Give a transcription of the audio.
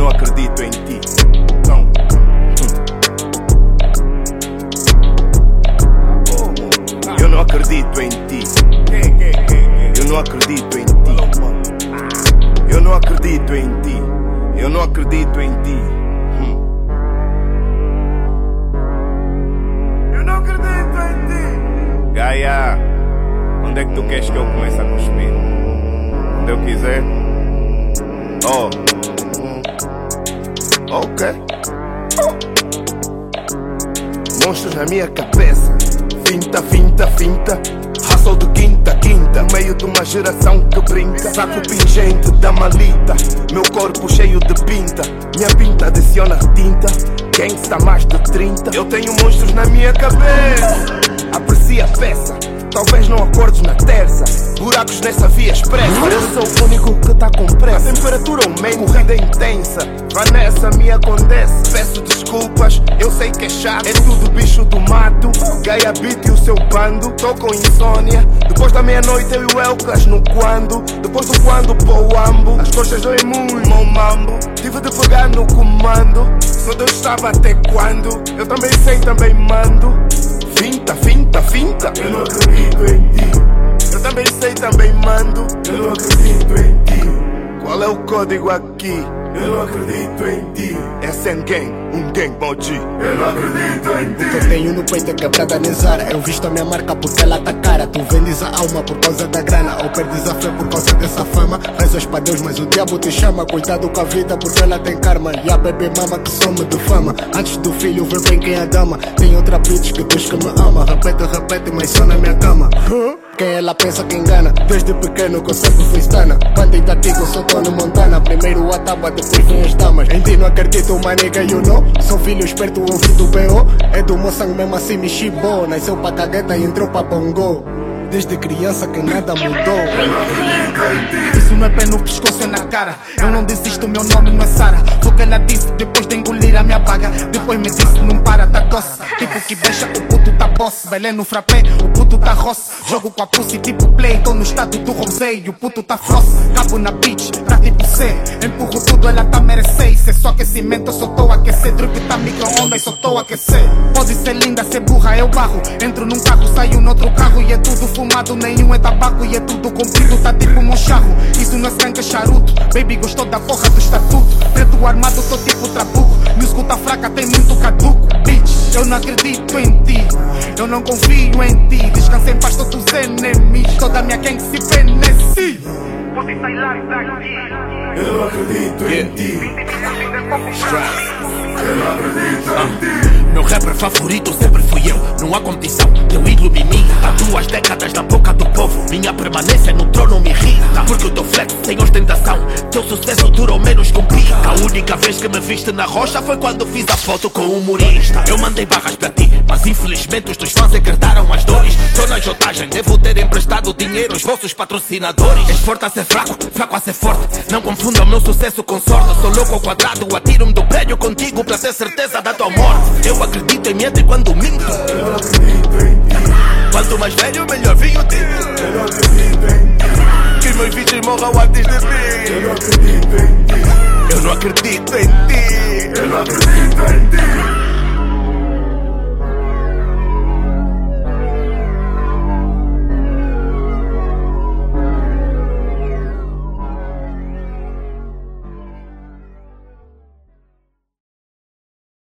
não acredito em ti. Eu não acredito em ti. Eu não acredito em ti. Eu não acredito em ti. Eu não acredito em ti. Eu não acredito em ti. Gaia, onde é que tu queres que eu comece a cuspir? Onde eu quiser? Oh. Ok. Monstros na minha cabeça. Finta, finta, finta. Hustle de quinta, quinta. No meio de uma geração que brinca. Saco pingente da malita. Meu corpo cheio de pinta. Minha pinta adiciona tinta. Quem está mais de 30? Eu tenho monstros na minha cabeça. Aprecia a peça. Talvez não acordes na terça. Buracos nessa via expressa. Eu sou o único que tá com pressa. A temperatura aumenta, corrida intensa. Vanessa, minha condessa. Peço desculpas, eu sei que é chato. É tudo bicho do mato. Gaia Beat e o seu bando. Tô com insônia. Depois da meia-noite eu e o Elcas no quando. Depois do quando pô o ambo. As costas doem muito, meu mambo. Tive de pegar no comando. Só Deus sabe até quando. Eu também sei, também mando. Finta, finta, finta. Eu não acredito em ti. Eu também sei, também mando. Eu não acredito em ti. Qual é o código aqui? Eu não acredito em ti. É Sen Gang, um gang moji. Eu não acredito em ti. O que eu tenho no peito é quebrada nem Zara. Eu visto a minha marca porque ela tá cara. Tu vendes a alma por causa da grana, ou perdes a fé por causa dessa fama. Rezas pra Deus mas o diabo te chama. Cuidado com a vida porque ela tem karma. E a bebê mama que some de fama. Antes do filho ver bem quem é a dama. Tem outra bitch que Deus que me ama. Repete, repete, mas só na minha cama. Quem ela pensa que engana. Desde pequeno que eu sempre fui stana. Bandei da Tigo, sou Tony Montana. Primeiro a tábua, depois vem as damas. Em ti não acredito, uma nega, you know. Sou filho esperto, ouvido B.O. É do meu sangue mesmo assim me chibou. Nasceu pra cagueta e entrou pra bongo. Desde criança que nada mudou. Isso não é pé no pescoço, é na cara. Eu não desisto, meu nome não é Sara. Foi o que ela disse depois de engolir a minha vaga. Depois me disse, não para, tá doce. Tipo que deixa, o puto tá boss. Belém no frappé, o puto tá roça. Jogo com a pussy tipo play. Tô no estado do rosé, o puto tá frost. Cabo na beach, pra tipo C. Empurro tudo, ela tá merecer. Isso é só aquecimento, eu só tô a aquecer. Drip tá micro-ondas, só tô a aquecer. Pode ser linda, ser burra, eu barro. Entro num carro, saio noutro carro e é tudo fumado, nenhum é tabaco e é tudo comprido, tá tipo um charro. Isso não é skunk, é charuto. Baby gostou da porra do estatuto. Preto armado, tô tipo trabuco. Musical tá fraca, tem muito caduco. Bitch, eu não acredito em ti. Eu não confio em ti. Descansa em paz todos os enemies. Toda minha gang se benesse. Você sai lá daqui. Eu não acredito em ti. Eu não acredito em ti. Meu rapper favorito sempre fui eu. Não há competição, eu ilumini. Há 2 décadas na boca do povo. Minha permanência no trono me irrita. Porque o teu flex sem ostentação. Teu sucesso durou menos que um pica. A única vez que me viste na rocha foi quando fiz a foto com o humorista. Eu mandei barras para ti, mas infelizmente os teus fãs secretaram as dores. Tô na jotagem, devo ter emprestado dinheiro aos vossos patrocinadores. És forte a ser fraco, fraco a ser forte. Não confunda o meu sucesso com sorte. Sou louco ao quadrado, atiro-me do prédio contigo pra ter certeza da tua morte. Eu acredito em medo quando minto. Eu não acredito em ti. Quanto mais velho, melhor vinho tinto. Eu não acredito em ti. Que meus vídeos morram antes de mim. Eu não acredito em ti. Eu não acredito em ti. Eu não acredito em ti.